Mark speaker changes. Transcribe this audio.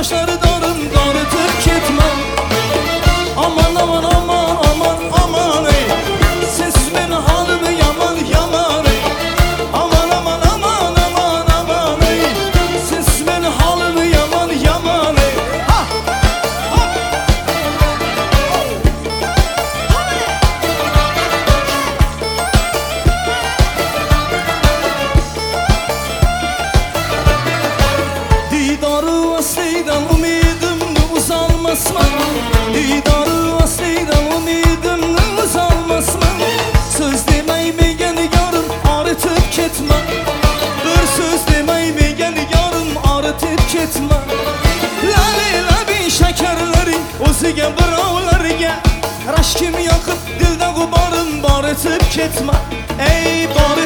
Speaker 1: kaşları darım darıtıp ketme. Aman aman aman aman aman ey, siz benim halimi yaman yaman ey. Aman aman aman aman aman ey, siz benim halimi yaman yaman ey. Ha! Ha! Didarı vasıydan umidimni uzalmasma. Didarı vasıydan umidimni uzalmasma. Söz demeymi geni yarım arıtıp ketme. Bir söz demeymi geni yarım arıtıp ketme. Lali labi şekerleri o'ziga birovlarga rashkim yoqib dilda g'uborim boritıp ketme. Ey bor